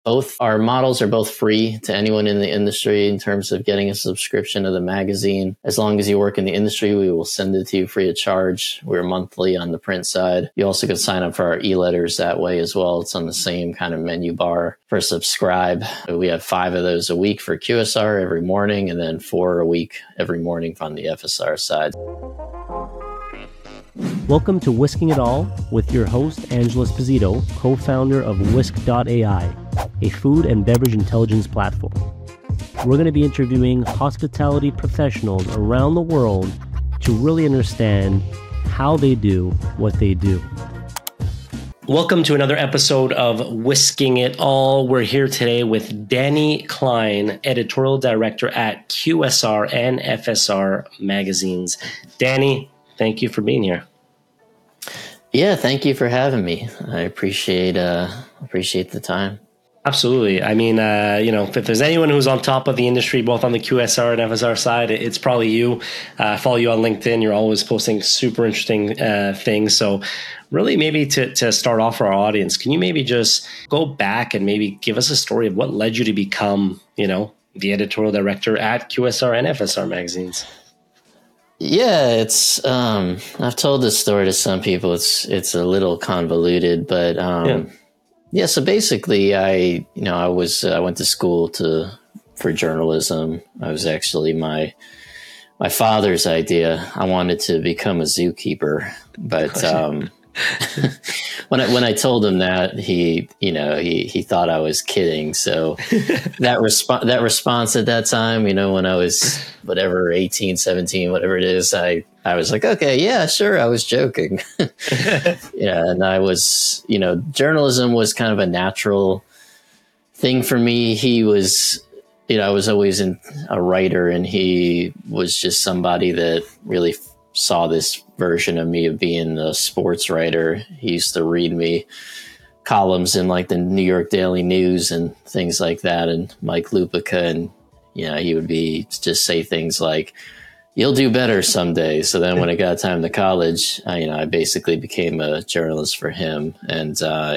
Both our models are both free to anyone in the industry in terms of getting a subscription to the magazine. As long as you work in the industry, we will send it to you free of charge. We're monthly on the print side. You also can sign up for our e-letters that way as well. It's on the same kind of menu bar for subscribe. We have 5 of those a week for QSR every morning, and then 4 a week every morning on the FSR side. Welcome to Whisking It All with your host, Angela Esposito, co-founder of Whisk.ai, a food and beverage intelligence platform. We're going to be interviewing hospitality professionals around the world to really understand how they do what they do. Welcome to another episode of Whisking It All. We're here today with Danny Klein, editorial director at QSR and FSR magazines. Danny, thank you for being here. Yeah, thank you for having me. I appreciate the time. Absolutely. I mean, if there's anyone who's on top of the industry, both on the QSR and FSR side, it's probably you. I follow you on LinkedIn. You're always posting super interesting things. So really maybe to start off for our audience, can you maybe just go back and maybe give us a story of what led you to become, the editorial director at QSR and FSR magazines? Yeah, it's I've told this story to some people. It's a little convoluted, but yeah. So basically, I went to school for journalism. I was actually my father's idea. I wanted to become a zookeeper, but when I told him that, he thought I was kidding. So that response at that time, when I was 18, 17, whatever it is, I was like, okay, yeah, sure. I was joking. Yeah. And I was, journalism was kind of a natural thing for me. He was, I was always a writer, and he was just somebody that really saw this version of me of being a sports writer. He used to read me columns in like the New York Daily News and things like that, and Mike Lupica, and he would just say things like, "You'll do better someday." So then when it got time to college, I basically became a journalist for him. And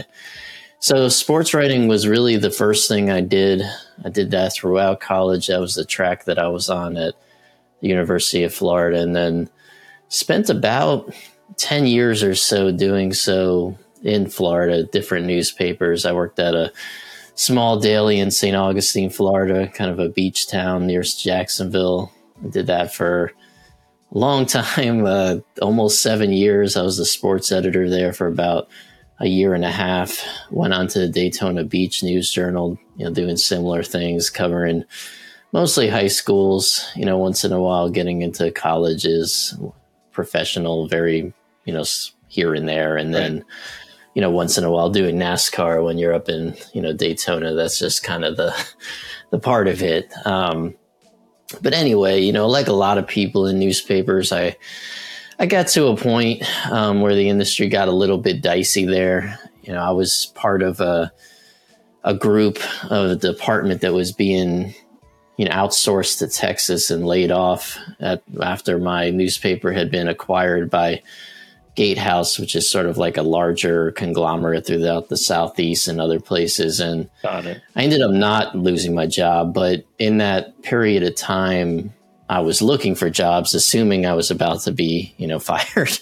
so sports writing was really the first thing I did. I did that throughout college. That was the track that I was on at the University of Florida, and then spent about 10 years or so doing so in Florida, different newspapers. I worked at a small daily in St. Augustine, Florida, kind of a beach town near Jacksonville. I did that for a long time, almost 7 years. I was the sports editor there for about a year and a half. Went on to the Daytona Beach News Journal, doing similar things, covering mostly high schools, once in a while getting into colleges, professional, very, here and there. And then, once in a while doing NASCAR when you're up in, Daytona. That's just kind of the part of it. But anyway, like a lot of people in newspapers, I got to a point where the industry got a little bit dicey there. I was part of a group of a department that was being outsourced to Texas and laid off after my newspaper had been acquired by Gatehouse, which is sort of like a larger conglomerate throughout the Southeast and other places. And I ended up not losing my job, but in that period of time, I was looking for jobs, assuming I was about to be, fired.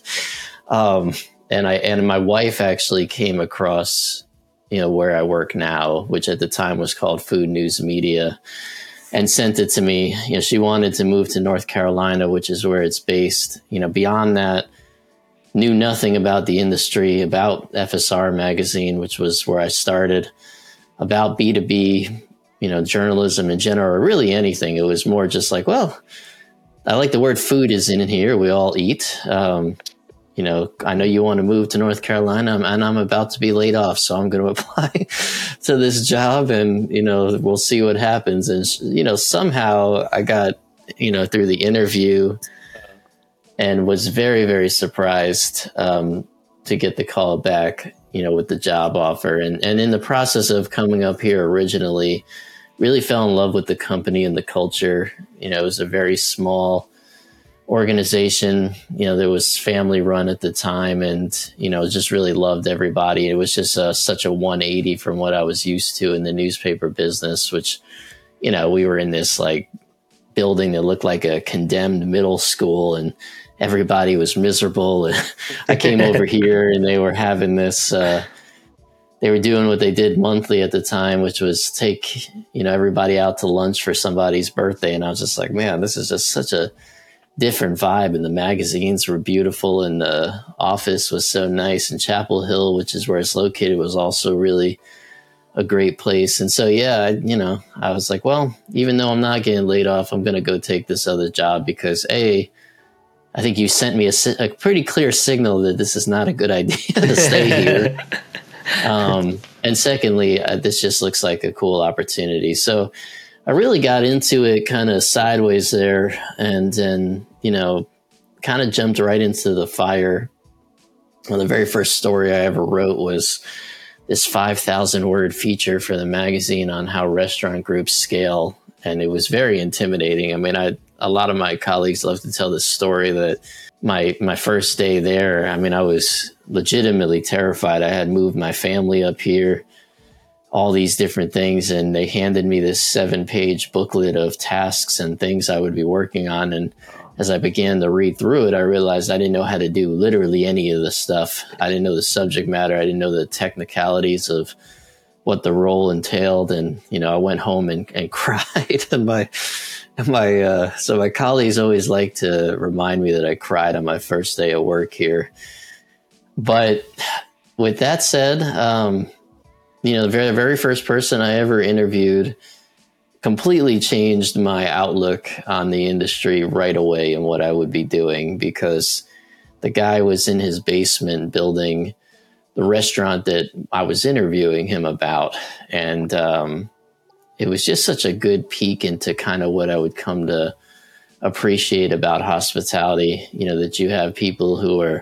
And my wife actually came across, where I work now, which at the time was called Food News Media, and sent it to me. She wanted to move to North Carolina, which is where it's based. Beyond that, knew nothing about the industry, about FSR magazine, which was where I started, about B2B, journalism in general, or really anything. It was more just like, well, I like the word food is in here. We all eat. I know you want to move to North Carolina, and I'm about to be laid off, so I'm going to apply to this job, and, we'll see what happens. And, somehow I got, through the interview and was very, very surprised to get the call back, with the job offer. And in the process of coming up here originally, really fell in love with the company and the culture. It was a very small organization, that was family run at the time, and, just really loved everybody. It was just such a 180 from what I was used to in the newspaper business, which, we were in this like building that looked like a condemned middle school, and everybody was miserable. And I came over here and they were having this, they were doing what they did monthly at the time, which was take, everybody out to lunch for somebody's birthday. And I was just like, man, this is just such a different vibe. And the magazines were beautiful, and the office was so nice. And Chapel Hill, which is where it's located, was also really a great place. And so, yeah, I was like, well, even though I'm not getting laid off, I'm going to go take this other job because I think you sent me a pretty clear signal that this is not a good idea to stay here. And secondly, this just looks like a cool opportunity. So I really got into it kind of sideways there, and then, kind of jumped right into the fire. Well, the very first story I ever wrote was this 5,000 word feature for the magazine on how restaurant groups scale. And it was very intimidating. I mean, a lot of my colleagues love to tell this story that my first day there, I mean, I was legitimately terrified. I had moved my family up here, all these different things, and they handed me this 7-page booklet of tasks and things I would be working on. And as I began to read through it, I realized I didn't know how to do literally any of the stuff. I didn't know the subject matter. I didn't know the technicalities of what the role entailed. And, I went home and cried. So my colleagues always like to remind me that I cried on my first day of work here. But with that said, the very first person I ever interviewed completely changed my outlook on the industry right away and what I would be doing, because the guy was in his basement building the restaurant that I was interviewing him about. And it was just such a good peek into kind of what I would come to appreciate about hospitality, that you have people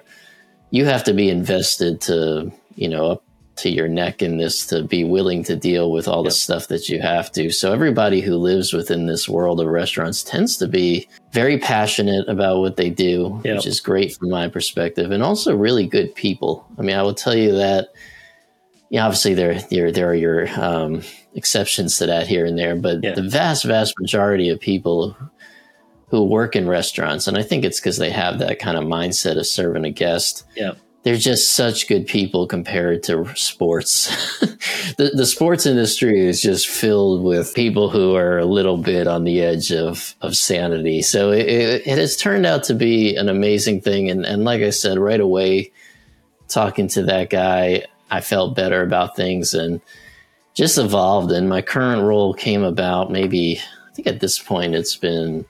you have to be invested to, up to your neck in this to be willing to deal with all the stuff that you have to. So everybody who lives within this world of restaurants tends to be very passionate about what they do, which is great from my perspective, and also really good people. I mean, I will tell you that, obviously there are your exceptions to that here and there, but the vast majority of people who work in restaurants, and I think it's because they have that kind of mindset of serving a guest. Yeah. They're just such good people compared to sports. The sports industry is just filled with people who are a little bit on the edge of sanity. So it has turned out to be an amazing thing. And like I said, right away, talking to that guy, I felt better about things and just evolved. And my current role came about maybe, I think at this point, it's been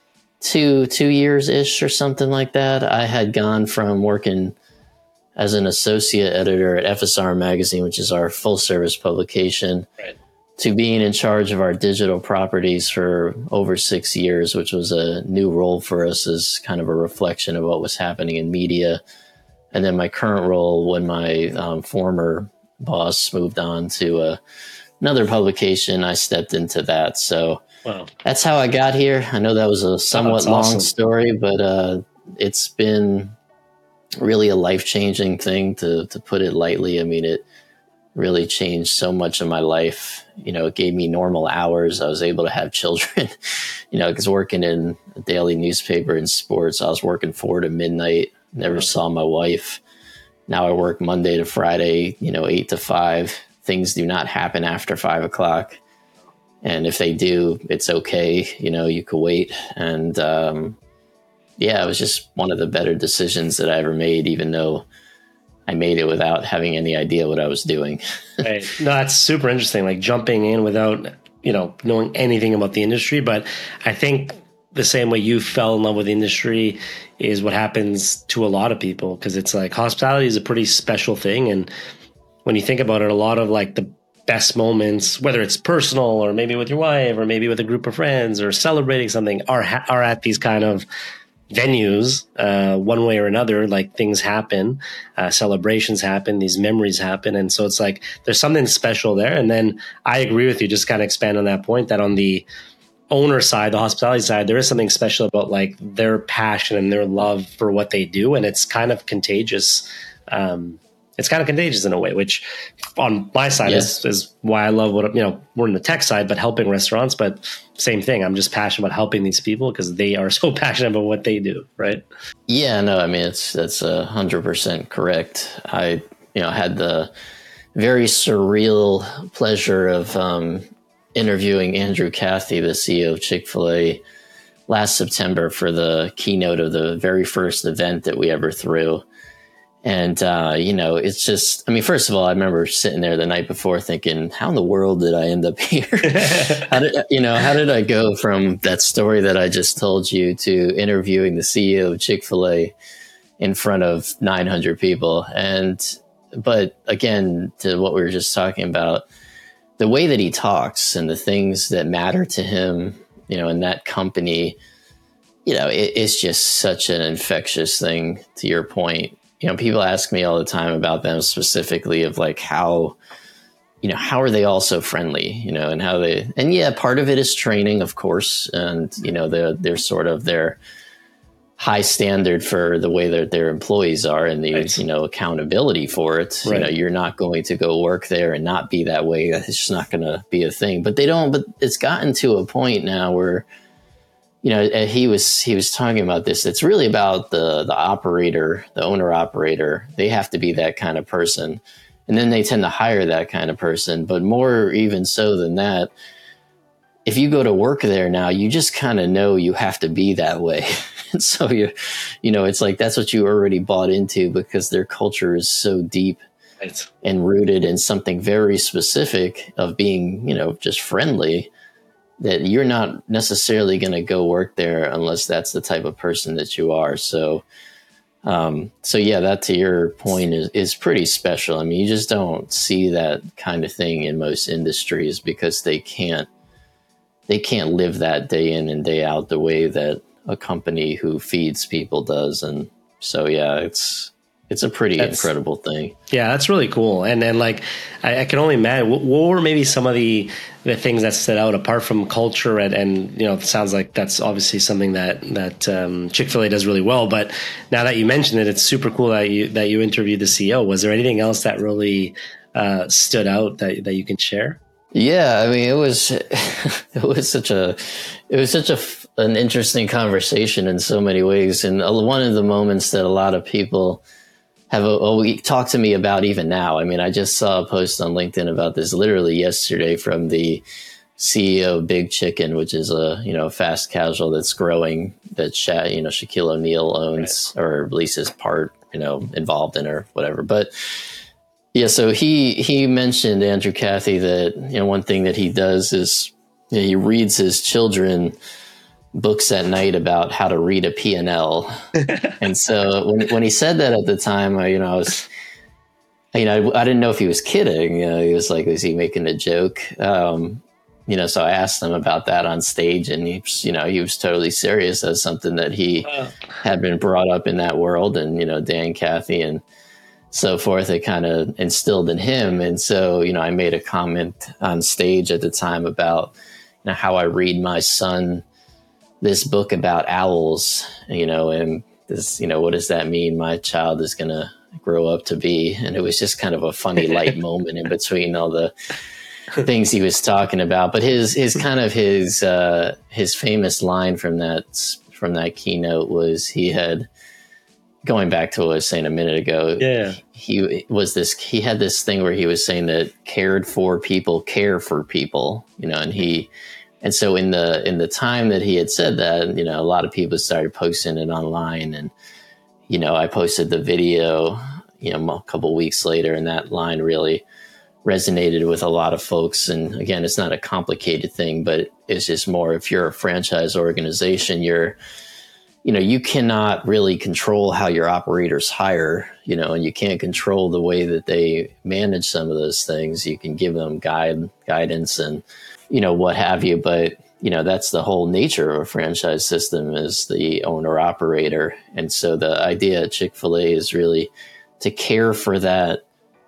two years-ish or something like that. I had gone from working as an associate editor at FSR Magazine, which is our full-service publication, to being in charge of our digital properties for over 6 years, which was a new role for us as kind of a reflection of what was happening in media. And then my current role, when my former boss moved on to another publication, I stepped into that. So that's how I got here. I know that was a somewhat long story, but it's been really a life-changing thing, to put it lightly. I mean, it really changed so much of my life. It gave me normal hours. I was able to have children, because working in a daily newspaper in sports, I was working 4 to midnight, never saw my wife. Now I work Monday to Friday, 8 to 5. Things do not happen after 5 o'clock. And if they do, it's okay. You could wait. And, it was just one of the better decisions that I ever made, even though I made it without having any idea what I was doing. Right. No, that's super interesting. Like jumping in without, knowing anything about the industry. But I think the same way you fell in love with the industry is what happens to a lot of people, because it's like hospitality is a pretty special thing. And when you think about it, a lot of like the best moments, whether it's personal or maybe with your wife or maybe with a group of friends or celebrating something, are at these kind of venues, one way or another. Like things happen, celebrations happen, these memories happen. And so it's like, there's something special there. And then I agree with you, just kind of expand on that point, that on the owner side, the hospitality side, there is something special about like their passion and their love for what they do. And it's kind of contagious. It's kind of contagious in a way, which on my side is why I love what, we're in the tech side, but helping restaurants, but same thing. I'm just passionate about helping these people because they are so passionate about what they do. Right. Yeah, no, I mean, that's 100% correct. I, had the very surreal pleasure of, interviewing Andrew Cathy, the CEO of Chick-fil-A, last September for the keynote of the very first event that we ever threw. And, it's just, I mean, first of all, I remember sitting there the night before thinking, how in the world did I end up here? how did I go from that story that I just told you to interviewing the CEO of Chick-fil-A in front of 900 people? But again, to what we were just talking about, the way that he talks and the things that matter to him, in that company, it's just such an infectious thing. To your point, people ask me all the time about them specifically of like how are they all so friendly, and how part of it is training, of course. And, they're sort of their high standard for the way that their employees are and the, accountability for it. Right. You're not going to go work there and not be that way. It's just not going to be a thing, but it's gotten to a point now where, he was talking about this. It's really about the operator, the owner operator. They have to be that kind of person. And then they tend to hire that kind of person, but more even so than that, if you go to work there now, you just kind of know you have to be that way. And so it's like, that's what you already bought into because their culture is so deep and rooted in something very specific of being, just friendly, that you're not necessarily going to go work there unless that's the type of person that you are. So that to your point is pretty special. I mean, you just don't see that kind of thing in most industries because they can't live that day in and day out the way that a company who feeds people does. And so, it's a pretty incredible thing. Yeah, that's really cool. And then like, I can only imagine what were maybe some of the things that stood out apart from culture and it sounds like that's obviously something that Chick-fil-A does really well. But now that you mentioned it, it's super cool that you interviewed the CEO. Was there anything else that really stood out that you can share? Yeah, I mean, it was such an interesting conversation in so many ways. And one of the moments that a lot of people have talked to me about even now. I mean, I just saw a post on LinkedIn about this literally yesterday from the CEO of Big Chicken, which is a fast casual that's growing that Shaquille O'Neal owns, right, or at least is part involved in or whatever. But yeah, so he mentioned, Andrew Cathy, that one thing that he does is he reads his children books at night about how to read a P&L. And so when he said that at the time, I didn't know if he was kidding. He was like, was he making a joke? So I asked him about that on stage, and he was totally serious as something that he had been brought up in that world, and Dan Cathy and so forth, it kind of instilled in him. And so I made a comment on stage at the time about how I read my son this book about owls, and this, what does that mean? My child is going to grow up to be. And it was just kind of a funny light moment in between all the things he was talking about. But his famous line from that keynote was, he had, going back to what I was saying a minute ago, he had this thing where he was saying that cared for people care for people, and so in the time that he had said that, a lot of people started posting it online, and I posted the video, a couple weeks later, and that line really resonated with a lot of folks. And again, it's not a complicated thing, but it's just more, if you're a franchise organization, you cannot really control how your operators hire, and you can't control the way that they manage some of those things. You can give them guidance and, what have you. But, that's the whole nature of a franchise system, is the owner operator. And so the idea at Chick-fil-A is really to care for that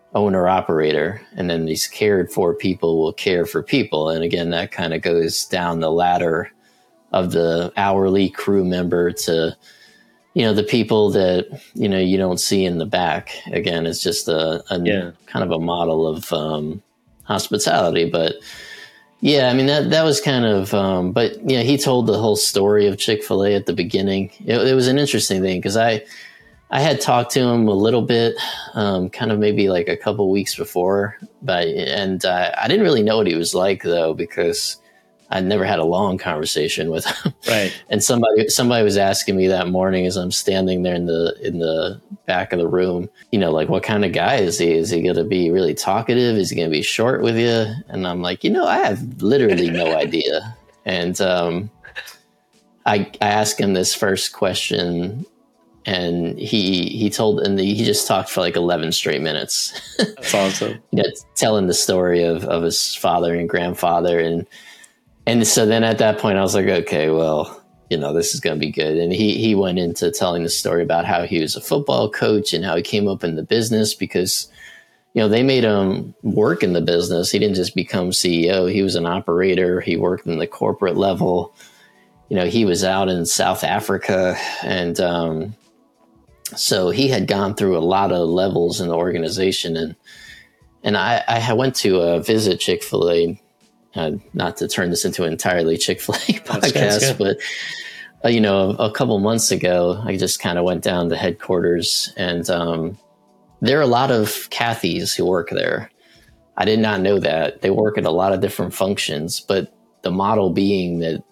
owner operator, and then these cared for people will care for people. And again, that kind of goes down the ladder of the hourly crew member to, the people that, you don't see in the back. Again, it's just a kind of a model of hospitality. But yeah, I mean, that was kind of, but he told the whole story of Chick-fil-A at the beginning. It was an interesting thing because I had talked to him a little bit, kind of maybe like a couple weeks before, I didn't really know what he was like though, because I'd never had a long conversation with him. Right. And somebody was asking me that morning as I'm standing there in the back of the room, like, what kind of guy is he? Is he going to be really talkative? Is he going to be short with you? And I'm like, I have literally no idea. And I asked him this first question, and he just talked for like 11 straight minutes. That's awesome. Telling the story of his father and grandfather. And so then at that point I was like, okay, well, this is going to be good. And he went into telling the story about how he was a football coach and how he came up in the business because, they made him work in the business. He didn't just become CEO. He was an operator. He worked in the corporate level. He was out in South Africa, and so he had gone through a lot of levels in the organization. And I went to visit Chick-fil-A, not to turn this into an entirely Chick-fil-A podcast, but a couple months ago, I just kind of went down to headquarters, and there are a lot of Kathys who work there. I did not know that. They work at a lot of different functions, but the model being that,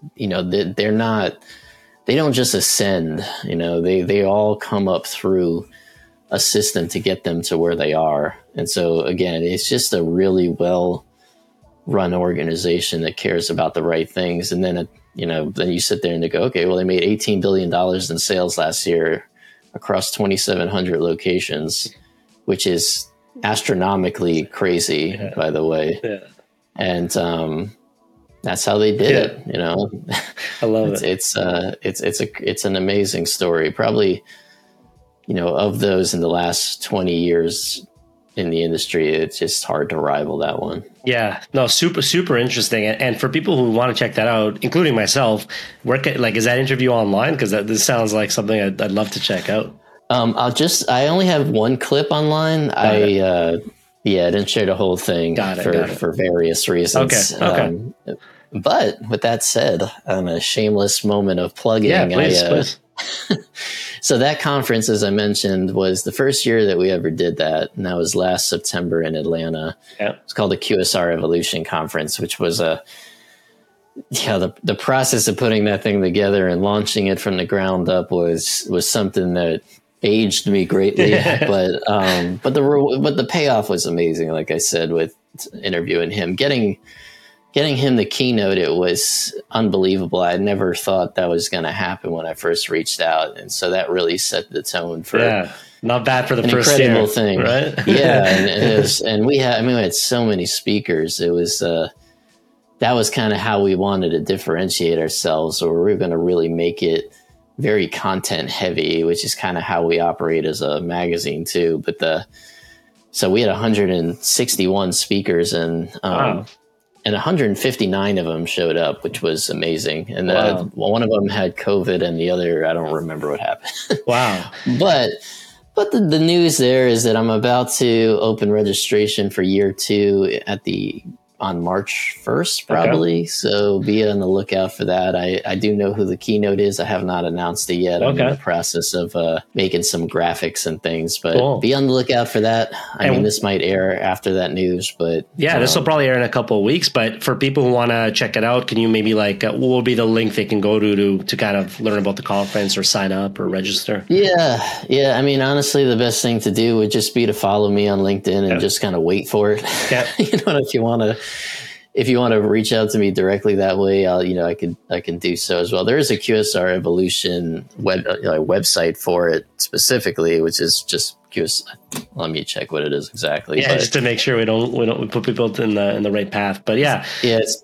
they don't just ascend, they all come up through a system to get them to where they are. And so again, it's just a really well run organization that cares about the right things. And then, then you sit there and they go, okay, well, they made $18 billion in sales last year across 2,700 locations, which is astronomically crazy, by the way. Yeah. And, that's how they did it. I love it. It's an amazing story. Probably, of those in the last 20 years in the industry, it's just hard to rival that one. Yeah, no, super, super interesting. And for people who want to check that out, including myself, is that interview online? Because this sounds like something I'd love to check out. I only have one clip online. I didn't share the whole thing for various reasons. Okay. But with that said, on a shameless moment of plugging, please. So that conference, as I mentioned, was the first year that we ever did that. And that was last September in Atlanta. Yeah. It's called the QSR Evolution Conference, which was the process of putting that thing together and launching it from the ground up was something that aged me greatly. But the payoff was amazing. Like I said, with interviewing him, getting him the keynote, it was unbelievable. I never thought that was going to happen when I first reached out. And so that really set the tone for not bad for the an first incredible year, thing. Right? And we had so many speakers. It was, that was kind of how we wanted to differentiate ourselves, or we were going to really make it very content heavy, which is kind of how we operate as a magazine too. So we had 161 speakers, and wow. And 159 of them showed up, which was amazing. And one of them had COVID, and the other, I don't remember what happened. Wow. But the news there is that I'm about to open registration for year 2 on March 1st, probably. Okay. So be on the lookout for that. I do know who the keynote is. I have not announced it yet. I'm in the process of making some graphics and things, but be on the lookout for that. I mean, this might air after that news, but this will probably air in a couple of weeks. But for people who want to check it out, can you maybe what will be the link they can go to kind of learn about the conference or sign up or register? Yeah. I mean, honestly, the best thing to do would just be to follow me on LinkedIn and just kind of wait for it. Yeah. If you want to reach out to me directly that way, I can do so as well. There is a QSR Evolution website for it specifically, which is just QSR. Let me check what it is exactly. Yeah, just to make sure we don't put people in the right path. But it's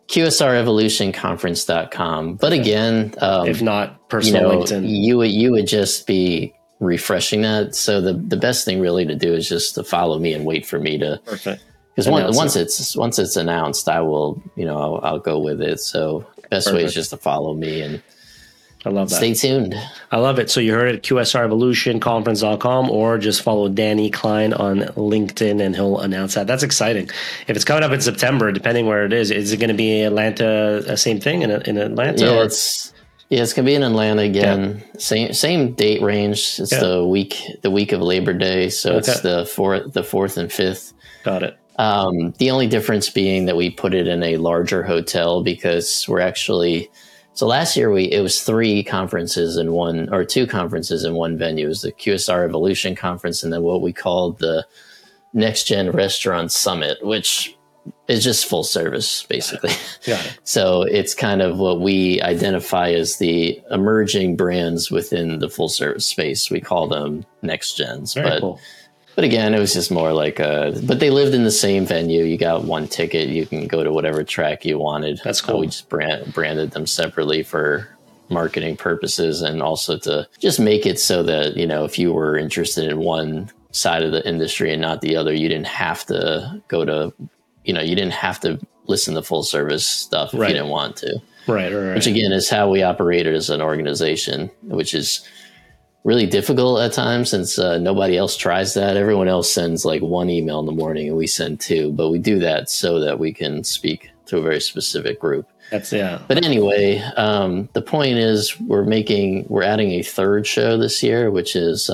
QSREvolutionConference.com. But again, if not personal LinkedIn, you would just be refreshing that. So the best thing really to do is just to follow me and wait for me to. Perfect. Because once it's announced, I will, I'll go with it. So best way is just to follow me and I love that. Stay tuned. I love it. So you heard it at QSRevolutionconference.com or just follow Danny Klein on LinkedIn and he'll announce that. That's exciting. If it's coming up in September, depending where it is it going to be Atlanta, same thing in Atlanta? Yeah, it's going to be in Atlanta again. Yeah. Same date range. It's the week of Labor Day. So it's the 4th and 5th. Got it. The only difference being that we put it in a larger hotel because we're actually... So last year it was 2 conferences in one venue. It was the QSR Evolution Conference and then what we called the Next Gen Restaurant Summit, which is just full service basically. Got it. So it's kind of what we identify as the emerging brands within the full service space. We call them Next Gens. Very cool. But again, it was just more like but they lived in the same venue. You got one ticket. You can go to whatever track you wanted. That's cool. We just branded them separately for marketing purposes and also to just make it so that, if you were interested in one side of the industry and not the other, you didn't have to go to, you didn't have to listen to full service stuff if you didn't want to. Right. Which again is how we operated as an organization, which is really difficult at times since nobody else tries that. Everyone else sends like 1 email in the morning and we send 2, but we do that so that we can speak to a very specific group. But anyway, the point is we're adding a 3rd show this year, which is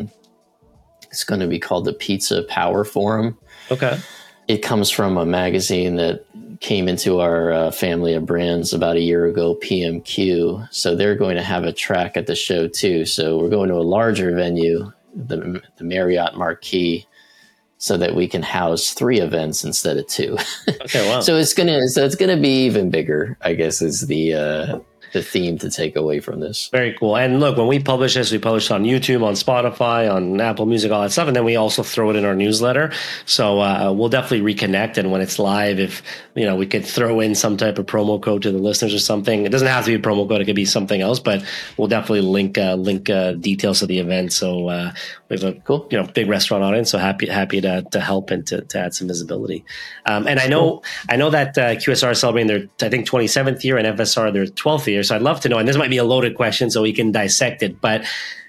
it's going to be called the Pizza Power Forum. Okay. It comes from a magazine that came into our family of brands about a year ago, PMQ. So they're going to have a track at the show too. So we're going to a larger venue, the Marriott Marquis, so that we can house 3 events instead of 2. Okay, wow. So it's gonna be even bigger, I guess, is the theme to take away from this. Very cool. And look, when we publish this, we publish on YouTube, on Spotify, on Apple Music, all that stuff. And then we also throw it in our newsletter. So we'll definitely reconnect. And when it's live, if we could throw in some type of promo code to the listeners or something. It doesn't have to be a promo code. It could be something else, but we'll definitely link details of the event. So we have a cool, big restaurant audience. So happy to help and to add some visibility. And I know that QSR is celebrating their, I think, 27th year and FSR their 12th year. So I'd love to know, and this might be a loaded question so we can dissect it, but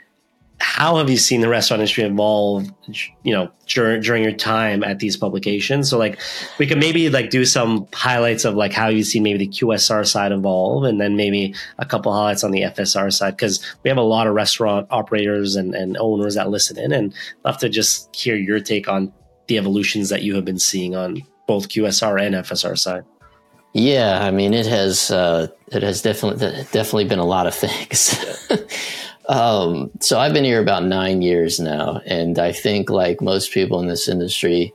how have you seen the restaurant industry evolve, during your time at these publications? So like we could maybe like do some highlights of like how you see maybe the QSR side evolve and then maybe a couple highlights on the FSR side, because we have a lot of restaurant operators and owners that listen in, and I'd love to just hear your take on the evolutions that you have been seeing on both QSR and FSR side. Yeah, I mean, it has definitely been a lot of things. So I've been here about 9 years now, and I think like most people in this industry,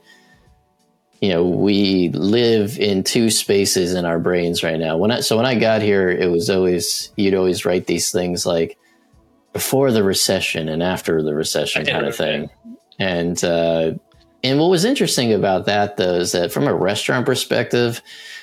we live in 2 spaces in our brains right now. When I got here, it was you'd always write these things like before the recession and after the recession kind of thing. And what was interesting about that though is that from a restaurant perspective,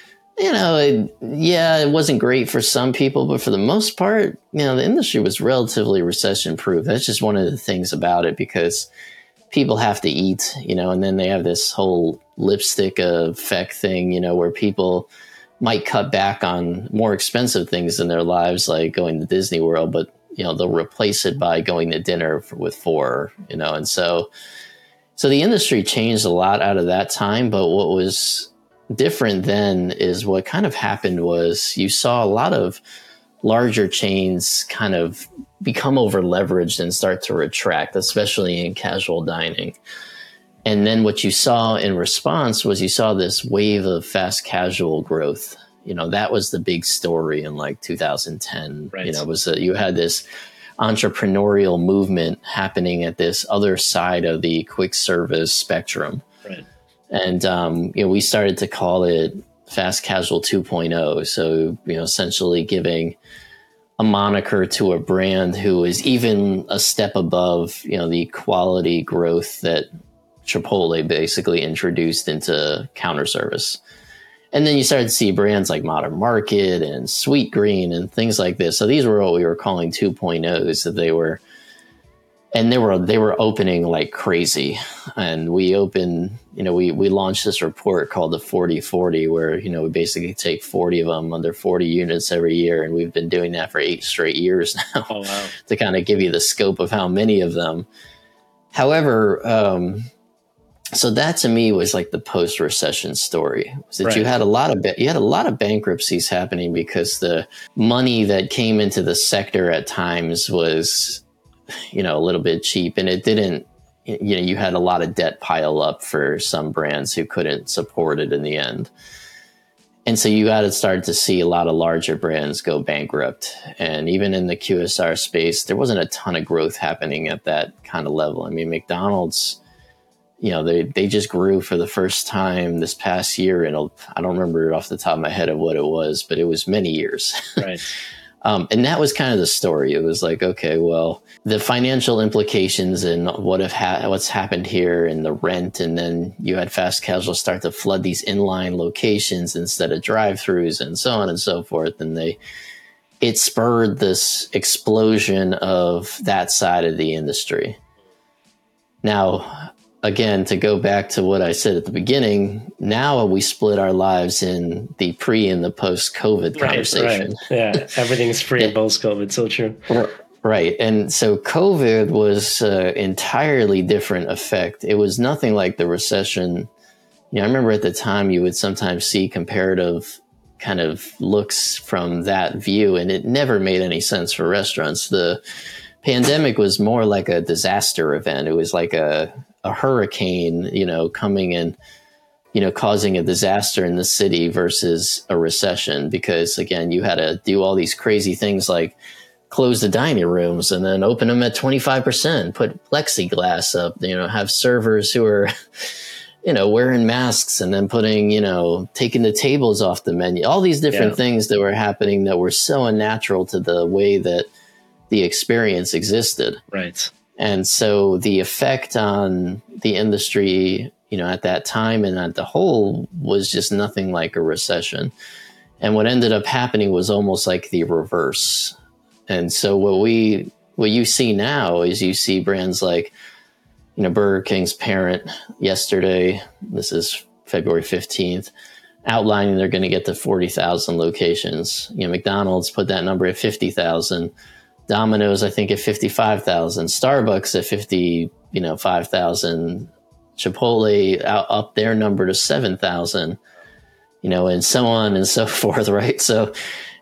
it wasn't great for some people, but for the most part, the industry was relatively recession proof. That's just one of the things about it, because people have to eat, and then they have this whole lipstick effect thing, where people might cut back on more expensive things in their lives, like going to Disney World, but, they'll replace it by going to dinner with 4, and so the industry changed a lot out of that time. But what was different then is what kind of happened was you saw a lot of larger chains kind of become over leveraged and start to retract, especially in casual dining. And then what you saw in response was you saw this wave of fast casual growth. That was the big story in like 2010. Right. Was that you had this entrepreneurial movement happening at this other side of the quick service spectrum. Right. And, we started to call it fast casual 2.0. So, essentially giving a moniker to a brand who is even a step above, the quality growth that Chipotle basically introduced into counter service. And then you started to see brands like Modern Market and Sweetgreen and things like this. So these were what we were calling 2.0s, that they were and they were opening like crazy. And we opened, we launched this report called the 40/40, where, we basically take 40 of them under 40 units every year. And we've been doing that for 8 straight years now. Oh, wow. To kind of give you the scope of how many of them. However, so that to me was like the post-recession story. Was that you had a lot of bankruptcies happening because the money that came into the sector at times was, a little bit cheap, and it didn't. You had a lot of debt pile up for some brands who couldn't support it in the end, and so you got to start to see a lot of larger brands go bankrupt. And even in the QSR space, there wasn't a ton of growth happening at that kind of level. I mean, McDonald's. They just grew for the first time this past year, and I don't remember off the top of my head of what it was, but it was many years. Right. And that was kind of the story. It was like, okay, well, the financial implications and what's happened here, and the rent, and then you had fast casual start to flood these inline locations instead of drive-throughs, and so on and so forth. And it spurred this explosion of that side of the industry. Now, again, to go back to what I said at the beginning, now we split our lives in the pre and the post-COVID conversation. Right. Yeah, everything's pre and post-COVID, so true. Right. And so COVID was an entirely different effect. It was nothing like the recession. I remember at the time you would sometimes see comparative kind of looks from that view, and it never made any sense for restaurants. The pandemic was more like a disaster event. It was like a hurricane, coming and, causing a disaster in the city versus a recession, because again, you had to do all these crazy things like close the dining rooms and then open them at 25%, put plexiglass up, have servers who are, wearing masks, and then taking the tables off the menu, all these different things that were happening that were so unnatural to the way that the experience existed. Right. And so the effect on the industry, at that time and at the whole was just nothing like a recession. And what ended up happening was almost like the reverse. And so what you see now is you see brands like, Burger King's parent yesterday, this is February 15th, outlining they're going to get to 40,000 locations. McDonald's put that number at 50,000. Domino's, I think, at 55,000. Starbucks at 5,000. Chipotle up their number to 7,000. And so on and so forth, right? So,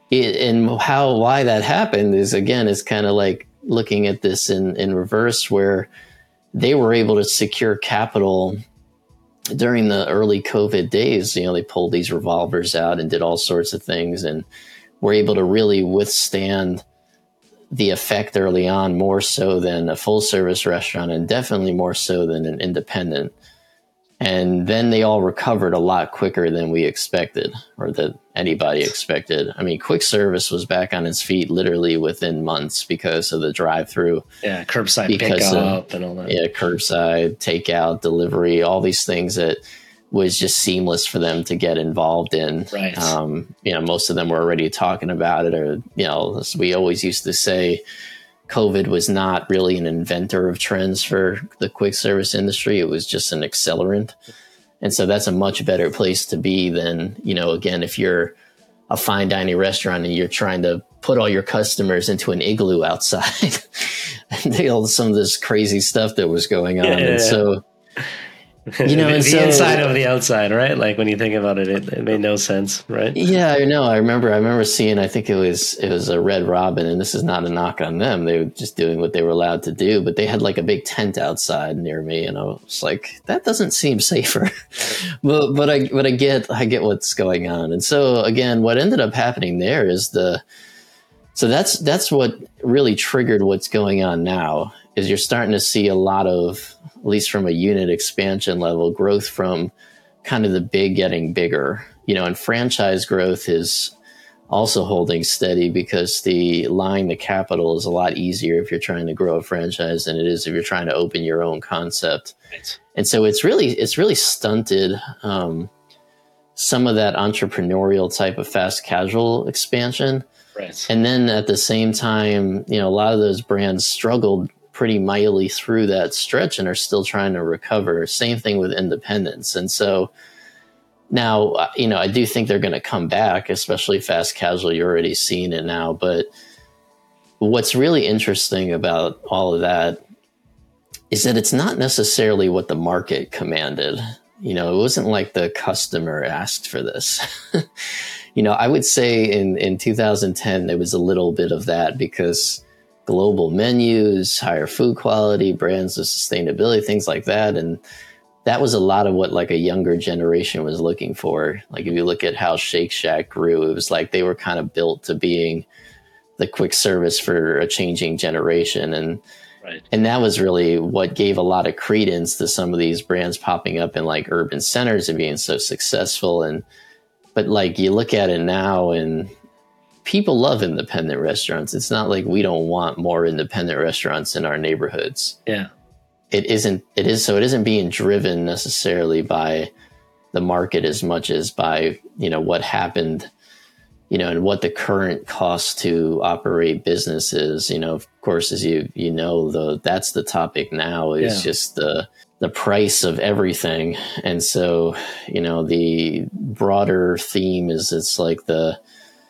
why that happened is, again, it's kind of like looking at this in reverse, where they were able to secure capital during the early COVID days. They pulled these revolvers out and did all sorts of things, and were able to really withstand the effect early on, more so than a full service restaurant, and definitely more so than an independent. And then they all recovered a lot quicker than we expected, or that anybody expected. I mean, quick service was back on its feet literally within months because of the drive-through. Yeah, curbside pickup and all that. Yeah, curbside, takeout, delivery, all these things that was just seamless for them to get involved in. Right. Most of them were already talking about it, or, as we always used to say, COVID was not really an inventor of trends for the quick service industry. It was just an accelerant. And so that's a much better place to be than, again, if you're a fine dining restaurant and you're trying to put all your customers into an igloo outside and some of this crazy stuff that was going on. Yeah. And so, the inside of the outside, right? Like when you think about it, it made no sense, right? Yeah, I know. I remember seeing, I think it was a Red Robin, and this is not a knock on them. They were just doing what they were allowed to do, but they had like a big tent outside near me, and I was like, that doesn't seem safer. but I get what's going on. And so again, what ended up happening there is that's what really triggered what's going on now. Is you're starting to see a lot of, at least from a unit expansion level, growth from kind of the big getting bigger, and franchise growth is also holding steady, because the capital is a lot easier if you're trying to grow a franchise than it is if you're trying to open your own concept. Right. And so it's really stunted some of that entrepreneurial type of fast casual expansion. Right. And then at the same time, a lot of those brands struggled pretty mightily through that stretch and are still trying to recover. Same thing with independents. And so now, I do think they're going to come back, especially fast casual. You're already seeing it now. But what's really interesting about all of that is that it's not necessarily what the market commanded. It wasn't like the customer asked for this. I would say in 2010, there was a little bit of that because global menus, higher food quality, brands of sustainability, things like that. And that was a lot of what like a younger generation was looking for. Like if you look at how Shake Shack grew, it was like they were kind of built to being the quick service for a changing generation. And that was really what gave a lot of credence to some of these brands popping up in like urban centers and being so successful. But like you look at it now and people love independent restaurants. It's not like we don't want more independent restaurants in our neighborhoods. Yeah. It isn't being driven necessarily by the market as much as by, what happened, and what the current cost to operate business is. Of course, as that's the topic now is just the price of everything. And so, the broader theme is it's like the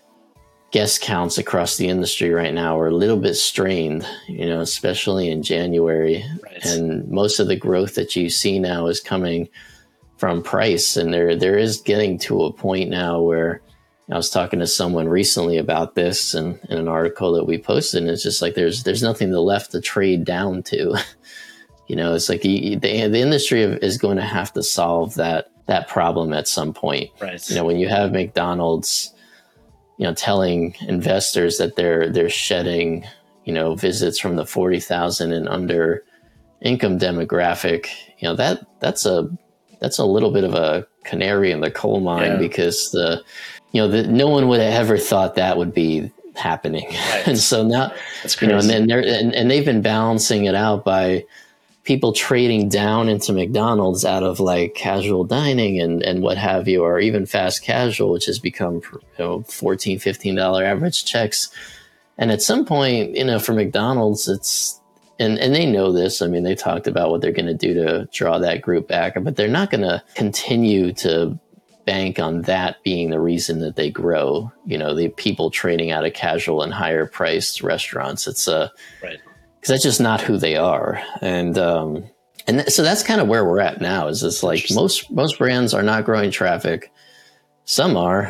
guest counts across the industry right now are a little bit strained, especially in January. Right. And most of the growth that you see now is coming from price. And there is getting to a point now where I was talking to someone recently about this and in an article that we posted, and it's just like there's nothing left to trade down to. It's like the industry is going to have to solve that problem at some point. Right. When you have McDonald's telling investors that they're shedding, visits from the 40,000 and under income demographic, that's a little bit of a canary in the coal mine because no one would have ever thought that would be happening. Right. And so now, that's crazy. And then and they've been balancing it out by people trading down into McDonald's out of like casual dining and what have you, or even fast casual, which has become $14, $15 average checks. And at some point, for McDonald's, it's, and they know this. I mean, they talked about what they're going to do to draw that group back, but they're not going to continue to bank on that being the reason that they grow, the people trading out of casual and higher priced restaurants. It's right. Because that's just not who they are. And so that's kind of where we're at now is it's like most brands are not growing traffic. Some are,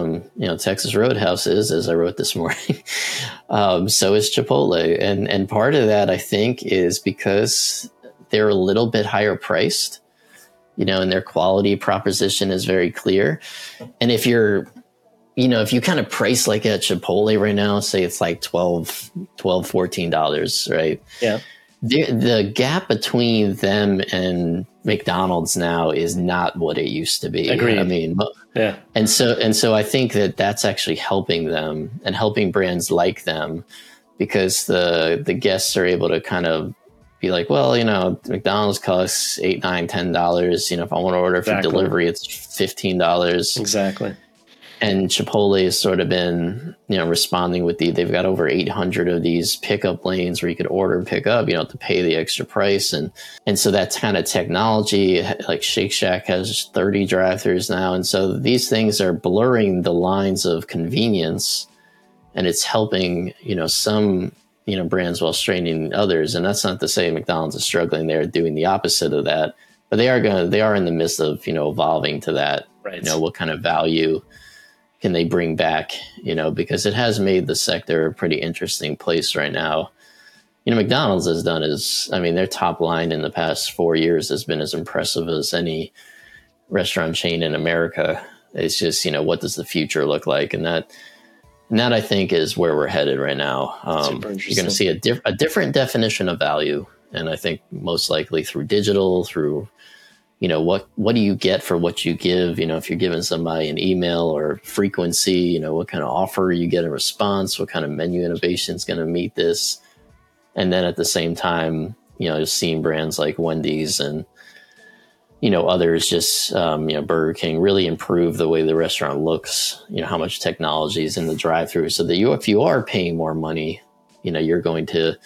Texas Roadhouse is, as I wrote this morning. So is Chipotle. And part of that, I think, is because they're a little bit higher priced, and their quality proposition is very clear. And if you kind of price like at Chipotle right now, say it's like $14, right? Yeah. The gap between them and McDonald's now is not what it used to be. Agreed. I mean, yeah. And so I think that that's actually helping them and helping brands like them because the guests are able to kind of be like, well, McDonald's costs $8, $9, $10. If I want to order for delivery, it's $15. Exactly. And Chipotle has sort of been, responding with they've got over 800 of these pickup lanes where you could order and pick up, to pay the extra price. And so that's kind of technology, like Shake Shack has 30 drive-thrus now. And so these things are blurring the lines of convenience and it's helping, some, brands while straining others. And that's not to say McDonald's is struggling. They're doing the opposite of that, but they are in the midst of, evolving to that, right. What kind of value can they bring back, because it has made the sector a pretty interesting place right now. McDonald's has done their top line in the past 4 years has been as impressive as any restaurant chain in America. It's just, what does the future look like? And that I think is where we're headed right now. You're going to see a different definition of value. And I think most likely through digital, through what do you get for what you give? If you're giving somebody an email or frequency, what kind of offer you get in response, what kind of menu innovation is going to meet this. And then at the same time, seeing brands like Wendy's and, others just, Burger King really improve the way the restaurant looks, how much technology is in the drive-thru so that if you are paying more money, you're going to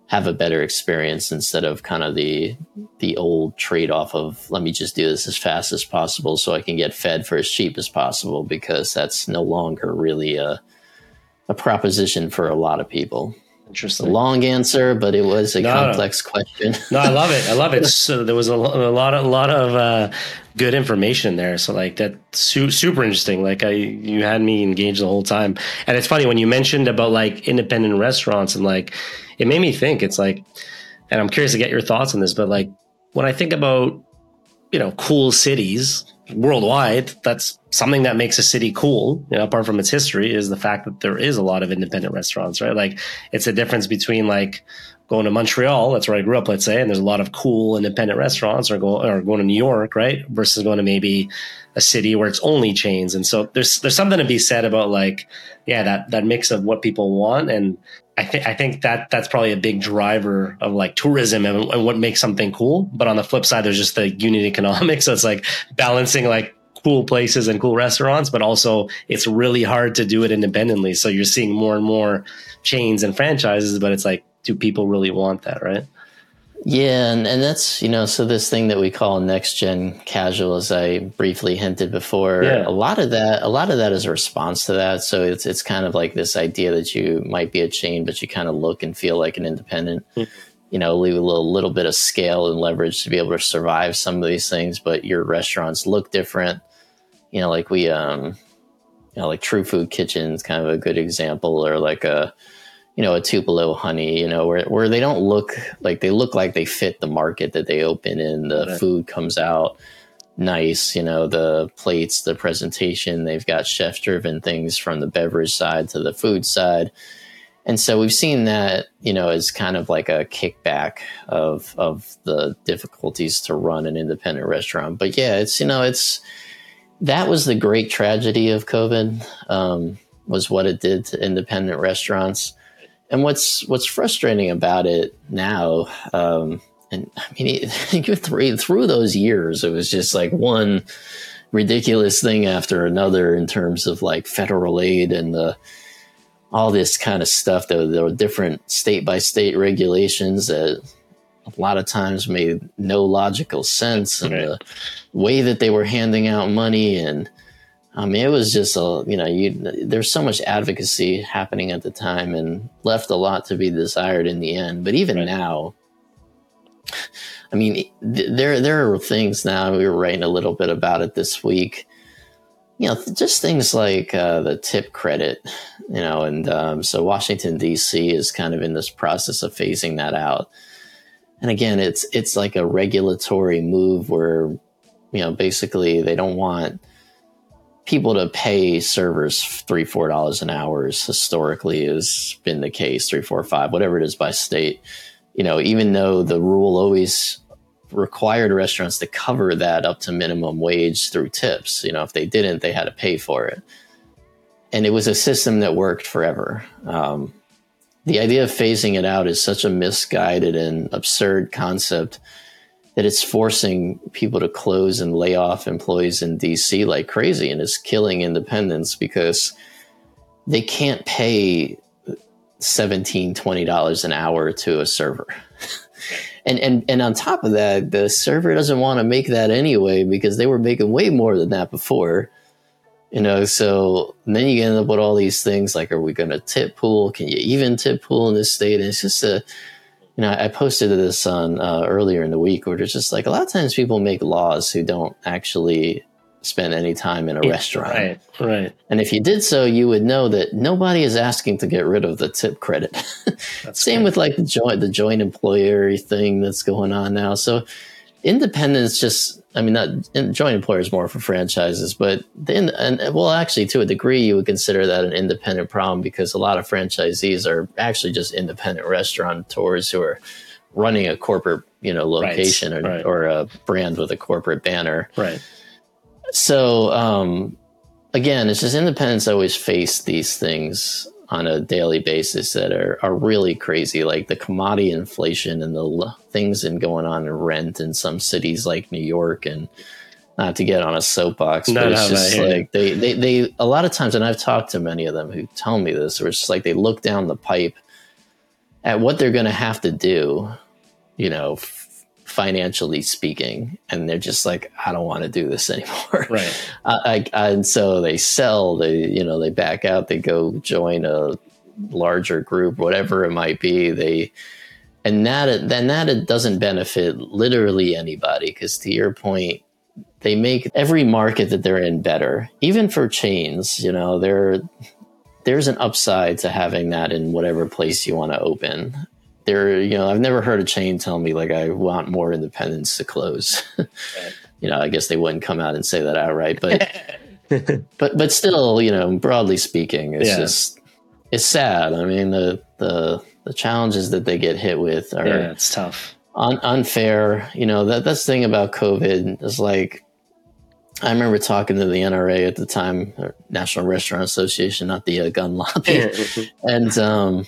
have a better experience instead of kind of the old trade-off of let me just do this as fast as possible so I can get fed for as cheap as possible, because that's no longer really a proposition for a lot of people. Interesting. A long answer, but it was a complex question. No, I love it. I love it. So there was a lot of good information there. So like that's super interesting. Like you had me engaged the whole time. And it's funny when you mentioned about like independent restaurants, and like it made me think. It's like, and I'm curious to get your thoughts on this, but like when I think about, you know, cool cities worldwide, that's something that makes a city cool, you know, apart from its history, is the fact that there is a lot of independent restaurants, right? Like it's a difference between like going to Montreal, that's where I grew up, let's say, and there's a lot of cool independent restaurants, or going to New York, right? Versus going to maybe a city where it's only chains. And so there's something to be said about like, yeah, that mix of what people want. And I think that's probably a big driver of like tourism and what makes something cool. But on the flip side, there's just the unit economics. So it's like balancing like cool places and cool restaurants, but also it's really hard to do it independently. So you're seeing more and more chains and franchises, but it's like, do people really want that, right? Yeah, and that's, you know, so this thing that we call next gen casual, as I briefly hinted before, a lot of that is a response to that. So it's kind of like this idea that you might be a chain, but you kind of look and feel like an independent. Mm-hmm. You know, leave a little bit of scale and leverage to be able to survive some of these things, but your restaurants look different. You know, like like True Food Kitchen's kind of a good example, or like a Tupelo Honey, you know, where they don't look like they fit the market that they open in. The food comes out nice, you know, the plates, the presentation, they've got chef driven things from the beverage side to the food side. And so we've seen that, you know, as kind of like a kickback of the difficulties to run an independent restaurant. But yeah, that was the great tragedy of COVID, was what it did to independent restaurants. And what's frustrating about it now, and I mean, through those years, it was just like one ridiculous thing after another in terms of like federal aid and all this kind of stuff. There were different state by state regulations that a lot of times made no logical sense, and the way that they were handing out money. And I mean, it was just there's so much advocacy happening at the time and left a lot to be desired in the end. But even now, I mean, there are things now, we were writing a little bit about it this week, you know, just things like the tip credit, you know, and so Washington, D.C. is kind of in this process of phasing that out. And again, it's like a regulatory move where, you know, basically they don't want people to pay servers $3-4 an hour, historically has been the case, 3, 4, 5, whatever it is by state. You know, even though the rule always required restaurants to cover that up to minimum wage through tips. You know, if they didn't, they had to pay for it. And it was a system that worked forever. The idea of phasing it out is such a misguided and absurd concept that it's forcing people to close and lay off employees in DC like crazy, and it's killing independents because they can't pay $17-20 an hour to a server. And on top of that, the server doesn't want to make that anyway because they were making way more than that before. You know, so then you end up with all these things like, are we going to tip pool? Can you even tip pool in this state? And it's just you know, I posted this on earlier in the week where it's just like a lot of times people make laws who don't actually spend any time in a restaurant. Right. And if you did so, you would know that nobody is asking to get rid of the tip credit. Same with like the joint employer thing that's going on now. So independence joint employer is more for franchises, but actually to a degree you would consider that an independent problem because a lot of franchisees are actually just independent restaurateurs who are running a corporate, you know, location or a brand with a corporate banner. Right. So, again, it's just independents always face these things on a daily basis that are really crazy, like the commodity inflation and the things going on in rent in some cities like New York. And not to get on a soapbox, but it's just like they a lot of times, and I've talked to many of them who tell me this, where it's just like they look down the pipe at what they're going to have to do, financially speaking, and they're just like, I don't want to do this anymore. Right. And so they sell, they back out, they go join a larger group, whatever it might be. That doesn't benefit literally anybody, because to your point, they make every market that they're in better. Even for chains, there's an upside to having that in whatever place you want to open. I've never heard a chain tell me like, I want more independence to close. I guess they wouldn't come out and say that outright, but but still, broadly speaking, it's sad. I mean, the challenges that they get hit with are it's tough, unfair. That's the thing about COVID is like, I remember talking to the NRA at the time, or National Restaurant Association, not the gun lobby, and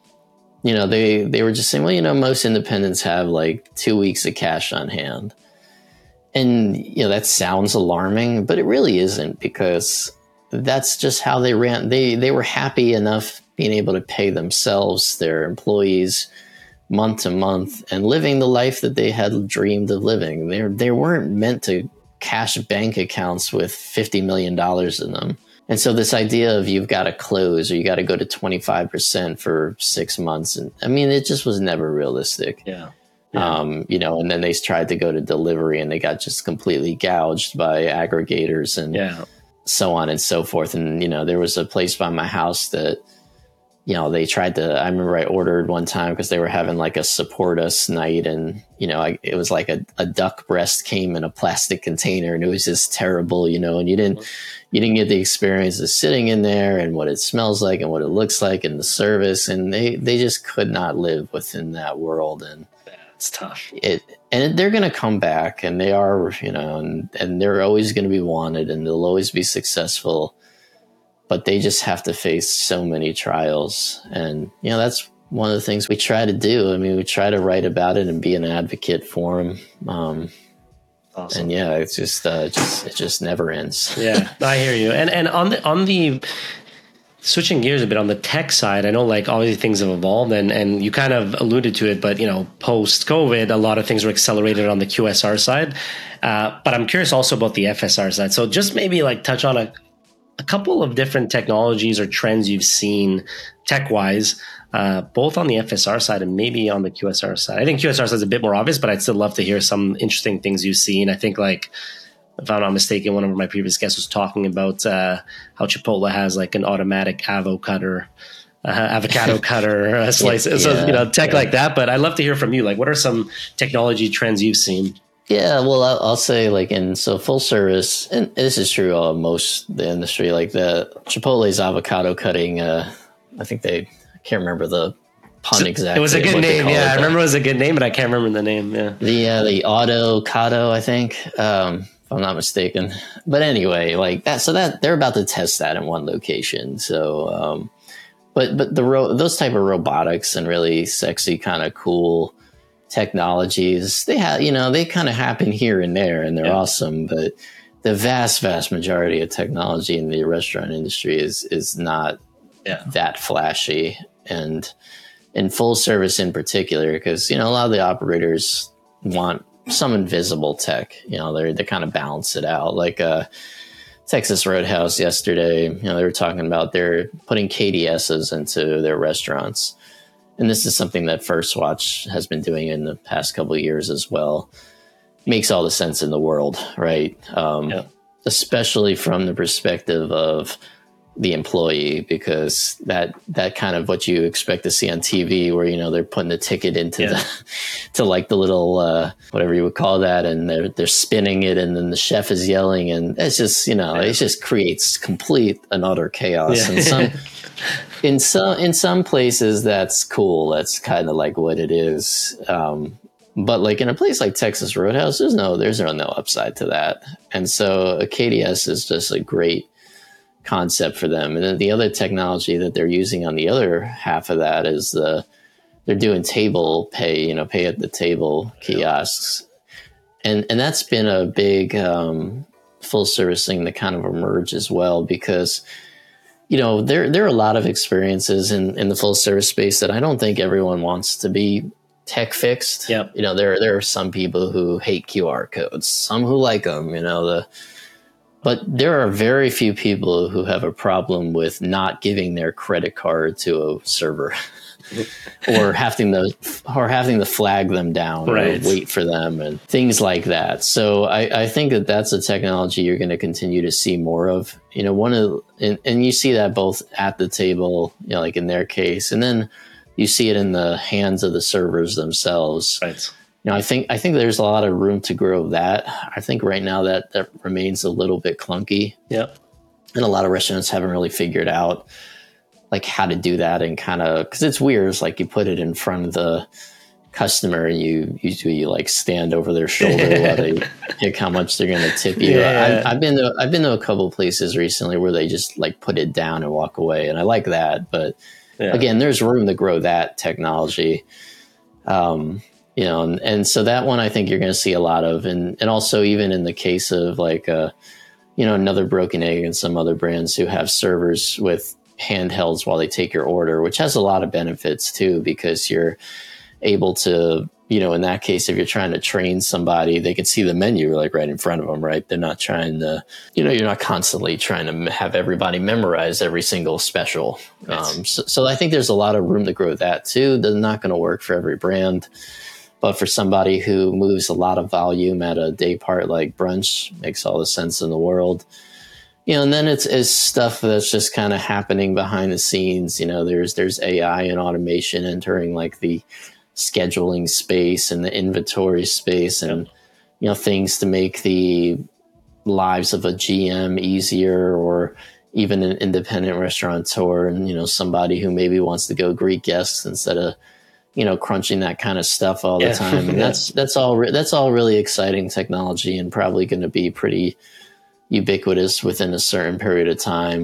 they were just saying, well, most independents have like 2 weeks of cash on hand. And, that sounds alarming, but it really isn't, because that's just how they ran. They were happy enough being able to pay themselves, their employees, month to month, and living the life that they had dreamed of living. They weren't meant to cash bank accounts with $50 million in them. And so this idea of you've got to close or you got to go to 25% for 6 months. And I mean, it just was never realistic. Yeah. And then they tried to go to delivery and they got just completely gouged by aggregators and so on and so forth. And, there was a place by my house that, they tried to, I remember I ordered one time because they were having like a support us night, and, it was like a duck breast came in a plastic container, and it was just terrible, and you didn't get the experience of sitting in there and what it smells like and what it looks like and the service. And they just could not live within that world. And it's tough. They're going to come back, and they are, and they're always going to be wanted, and they'll always be successful. But they just have to face so many trials. And, that's one of the things we try to do. I mean, we try to write about it and be an advocate for them. Awesome. And it's just, it just never ends. Yeah, I hear you. And on the switching gears a bit on the tech side, I know like all these things have evolved, and you kind of alluded to it, but post COVID, a lot of things were accelerated on the QSR side. But I'm curious also about the FSR side. So just maybe like touch on a couple of different technologies or trends you've seen tech-wise, both on the FSR side and maybe on the QSR side. I think QSR side is a bit more obvious, but I'd still love to hear some interesting things you've seen. I think, like, if I'm not mistaken, one of my previous guests was talking about how Chipotle has like an automatic avocado cutter slices. So, tech like that. But I'd love to hear from you. Like, what are some technology trends you've seen? Yeah, well, I'll say so full service, and this is true of most of the industry, like the Chipotle's avocado cutting, I can't remember the pun exactly. It was a good name, I remember it was a good name, but I can't remember the name, The avocado, I think, if I'm not mistaken. But anyway, like that, so that they're about to test that in one location. So, but those type of robotics and really sexy, kind of cool technologies, they have, they kind of happen here and there, and they're awesome. But the vast majority of technology in the restaurant industry is not that flashy, and in full service in particular, because a lot of the operators want some invisible tech. They kind of balance it out. Like Texas Roadhouse yesterday, they were talking about they're putting KDSs into their restaurants. And this is something that First Watch has been doing in the past couple of years as well. Makes all the sense in the world, right? Especially from the perspective of the employee, because that kind of what you expect to see on TV, where they're putting the ticket into to like the little whatever you would call that, and they're spinning it, and then the chef is yelling, and it's just it just creates complete and utter chaos. And in some places that's cool. That's kind of like what it is. But like in a place like Texas Roadhouse, there's no upside to that. And so a KDS is just a great concept for them. And then the other technology that they're using on the other half of that is they're doing table pay, pay at the table kiosks. And that's been a big full service thing that kind of emerged as well, because there are a lot of experiences in the full service space that I don't think everyone wants to be tech fixed. Yep. There are some people who hate QR codes, some who like them, but there are very few people who have a problem with not giving their credit card to a server or having to flag them down right. or wait for them and things like that. So I think that's a technology you're going to continue to see more of. And you see that both at the table, like in their case, and then you see it in the hands of the servers themselves. Right. I think there's a lot of room to grow that. I think right now that remains a little bit clunky. Yep. And a lot of restaurants haven't really figured out like how to do that, and kind of, because it's weird. It's like you put it in front of the customer and you like stand over their shoulder while they pick how much they're going to tip you. Yeah. I've been to a couple of places recently where they just like put it down and walk away, and I like that. But again, there's room to grow that technology. And so that one I think you're going to see a lot of, and also even in the case of like another Broken Egg and some other brands who have servers with handhelds while they take your order, which has a lot of benefits too, because you're able to, in that case, if you're trying to train somebody, they can see the menu like right in front of them, right? They're not trying to, you're not constantly trying to have everybody memorize every single special. So I think there's a lot of room to grow that too. That's not going to work for every brand, but for somebody who moves a lot of volume at a day part like brunch, makes all the sense in the world. And then it's stuff that's just kind of happening behind the scenes. There's AI and automation entering like the scheduling space and the inventory space, and things to make the lives of a GM easier, or even an independent restaurateur, and somebody who maybe wants to go greet guests instead of crunching that kind of stuff all the time. And that's all really exciting technology, and probably going to be pretty ubiquitous within a certain period of time.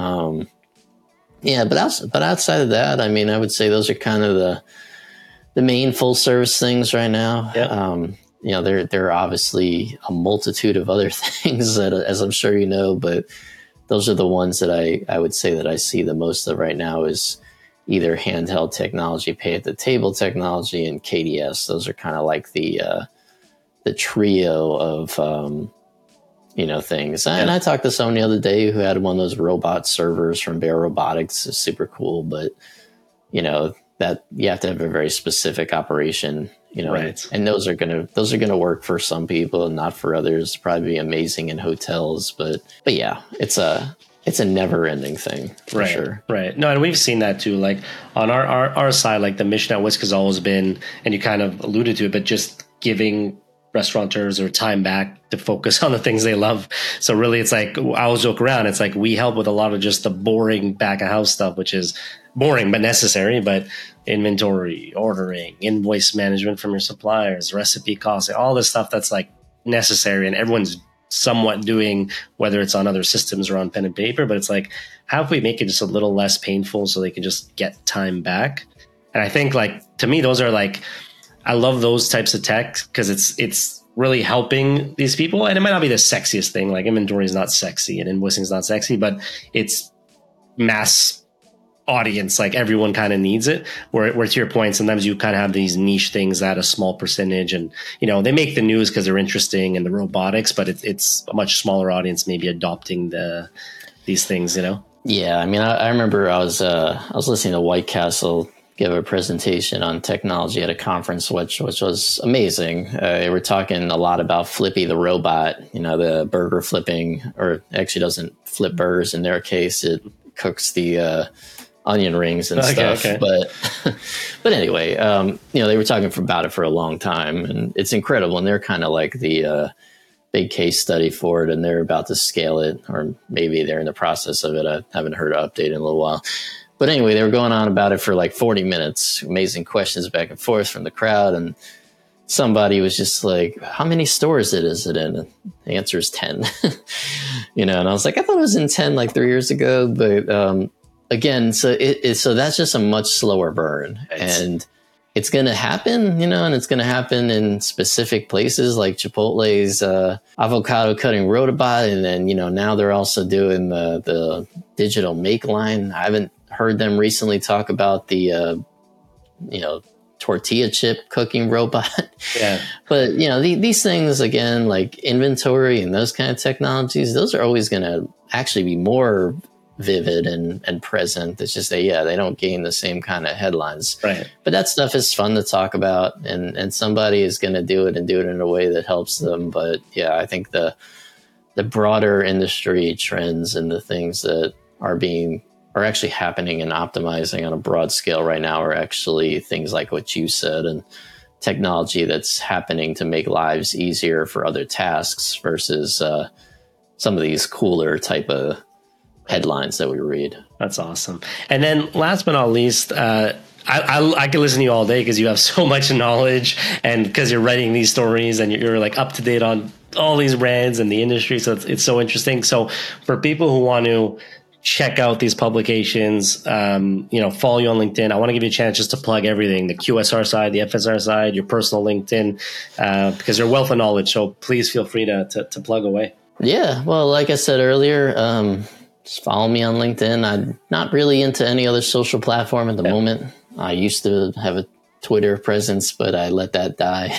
But outside of that, I mean, I would say those are kind of the main full service things right now. There are obviously a multitude of other things that, as I'm sure but those are the ones that I would say that I see the most of right now is either handheld technology, pay at the table technology, and KDS. Those are kind of like the trio of things. And I talked to someone the other day who had one of those robot servers from Bear Robotics. It's super cool, but that you have to have a very specific operation, right. And those are gonna work for some people and not for others. Probably be amazing in hotels, but yeah, it's a never ending thing for right, sure. Right. No, and we've seen that too. Like on our side, like the mission at Whisk has always been, and you kind of alluded to it, but just giving restaurateurs or time back to focus on the things they love. So really it's like, I always joke around, it's like we help with a lot of just the boring back of house stuff, which is boring but necessary, but inventory, ordering, invoice management from your suppliers, recipe costs, all this stuff that's like necessary and everyone's somewhat doing, whether it's on other systems or on pen and paper. But it's like, how can we make it just a little less painful so they can just get time back? And I think like, to me, those are like, I love those types of tech because it's really helping these people. And it might not be the sexiest thing, like inventory is not sexy and invoicing is not sexy, but it's mass audience. Like everyone kind of needs it, where to your point, sometimes you kind of have these niche things at a small percentage, and they make the news because they're interesting and the robotics, but it's a much smaller audience maybe adopting these things. Yeah, I mean, I remember I was listening to White Castle give a presentation on technology at a conference, which was amazing. They were talking a lot about Flippy the robot, the burger flipping, or actually doesn't flip burgers in their case. It cooks the onion rings and stuff. Okay. But anyway, they were talking about it for a long time, and it's incredible. And they're kind of like the big case study for it, and they're about to scale it, or maybe they're in the process of it. I haven't heard an update in a little while. But anyway, they were going on about it for like 40 minutes, amazing questions back and forth from the crowd. And somebody was just like, how many stores is it in? And the answer is 10, and I was like, I thought it was in 10 like 3 years ago. But again, so that's just a much slower burn. And it's going to happen, and it's going to happen in specific places like Chipotle's avocado cutting robot. And then, now they're also doing the digital make line. I haven't heard them recently talk about the, tortilla chip cooking robot. Yeah. But, these things, again, like inventory and those kind of technologies, those are always going to actually be more vivid and present. It's just that, they don't gain the same kind of headlines. Right. But that stuff is fun to talk about, and somebody is going to do it and do it in a way that helps them. But yeah, I think the broader industry trends and the things that are actually happening and optimizing on a broad scale right now are actually things like what you said, and technology that's happening to make lives easier for other tasks versus some of these cooler type of headlines that we read. That's awesome. And then last but not least, I could listen to you all day because you have so much knowledge, and because you're writing these stories and you're like up to date on all these brands and the industry. So it's so interesting. So for people who want to check out these publications, follow you on LinkedIn, I want to give you a chance just to plug everything, the QSR side, the FSR side, your personal LinkedIn, because you're a wealth of knowledge. So please feel free to plug away. Yeah. Well, like I said earlier, just follow me on LinkedIn. I'm not really into any other social platform at the moment. I used to have a Twitter presence, but I let that die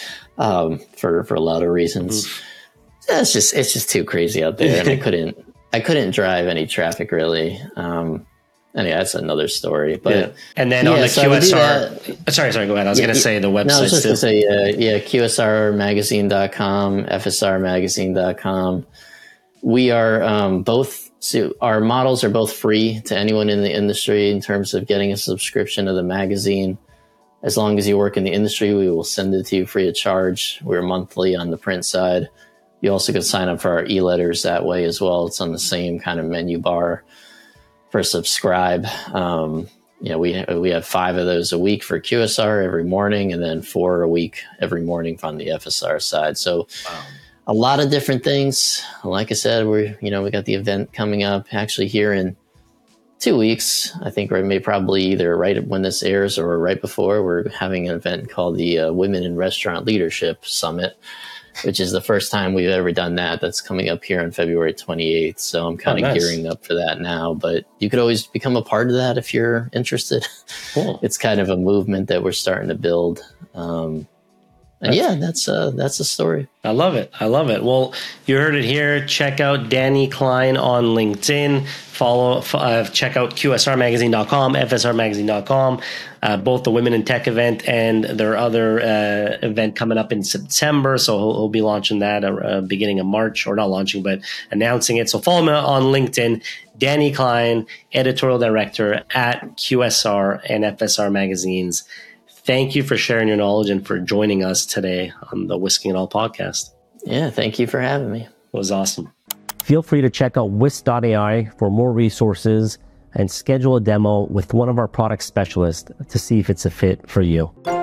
for a lot of reasons. Mm-hmm. It's just too crazy out there, and I couldn't drive any traffic really. Anyway, that's another story. But and then on the QSR, sorry, go ahead. I was going to say the website. No, I was just going to say QSRmagazine.com, FSRmagazine.com. We are both. So our models are both free to anyone in the industry in terms of getting a subscription to the magazine. As long as you work in the industry, we will send it to you free of charge. We're monthly on the print side. You also can sign up for our e-letters that way as well. It's on the same kind of menu bar for subscribe. We have 5 of those a week for QSR every morning, and then 4 a week every morning from the FSR side. So a lot of different things. Like I said, we got the event coming up actually here in 2 weeks. I think we probably either right when this airs or right before. We're having an event called the Women in Restaurant Leadership Summit, which is the first time we've ever done that. That's coming up here on February 28th. So I'm kind of gearing up for that now, but you could always become a part of that if you're interested. Cool. It's kind of a movement that we're starting to build. That's a story. I love it. Well, you heard it here. Check out Danny Klein on LinkedIn. Check out QSRmagazine.com, FSRmagazine.com, both the Women in Tech event and their other event coming up in September. So he'll be launching that beginning of March, or not launching, but announcing it. So follow him on LinkedIn, Danny Klein, editorial director at QSR and FSR magazines. Thank you for sharing your knowledge and for joining us today on the Whisking It All podcast. Yeah, thank you for having me. It was awesome. Feel free to check out Whisk.ai for more resources and schedule a demo with one of our product specialists to see if it's a fit for you.